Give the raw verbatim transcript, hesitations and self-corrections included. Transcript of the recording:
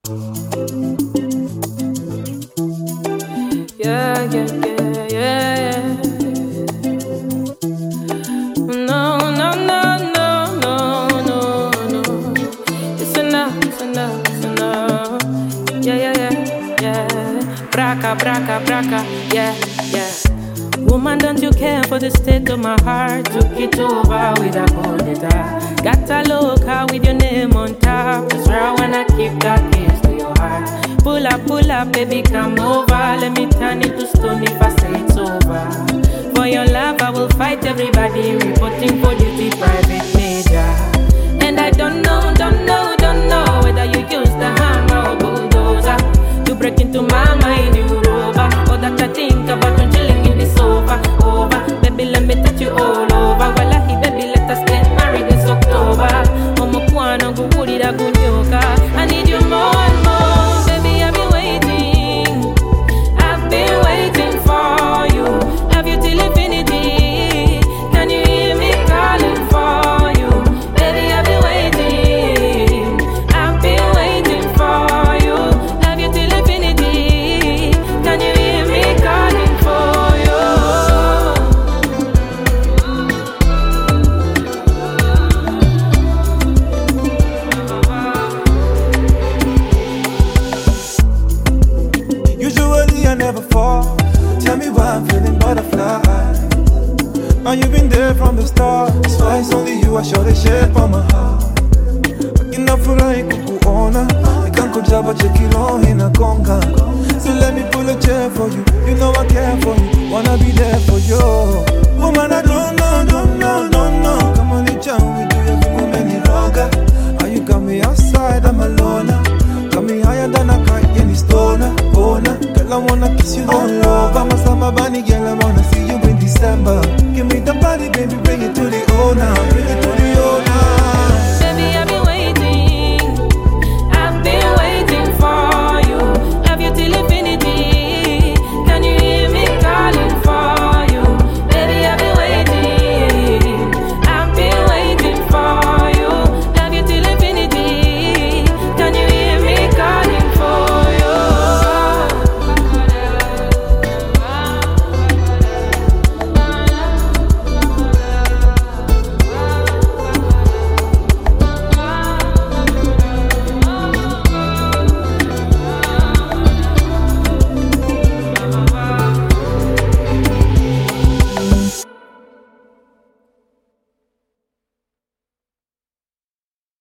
Yeah, yeah, yeah, yeah. No, no, no, no, no, no, no. It's enough, it's enough, it's enough. Yeah, yeah, yeah, yeah. Braca, braca, braca, yeah, yeah. Woman, don't you care for the state of my heart? Took it over with a bonita. Got a loca with your name on top. That's where I wanna keep that case to your heart. Pull up, pull up, baby, come over. Let me turn it to stone if I say it's over. For your love, I will fight everybody. Reporting for duty, private major. And I don't know, don't know, don't know whether you use the hammer or bulldozer to break into my mind, you rover. All that I think about when chilling in the sofa, over. Baby, let me touch you all over. Wallahi, baby, let us get married this October. Omo kuano guguri da gunyoka. I need you more and more. Baby, I've been waiting. I've been waiting for you. Love you till infinity. Can you hear me calling for you? Baby, I've been waiting. I've been waiting for you. Love you till infinity. Can you hear me calling for you? Usually I never fall. Tell me why I'm feeling butterfly. And you've been there from the start. That's why it's only you, I show the shape on my heart. Inafurahi kukuona, nikankujaba chekilo inagonga. So let me pull a chair for you. You know I care for you, wanna be there for you. Woman, I don't know, don't know, don't know. Come on, it's jam with you, you many roga. How you got me outside, I'm alone. Got me higher than a kite, any stoner, owner. Girl, I wanna kiss you all over.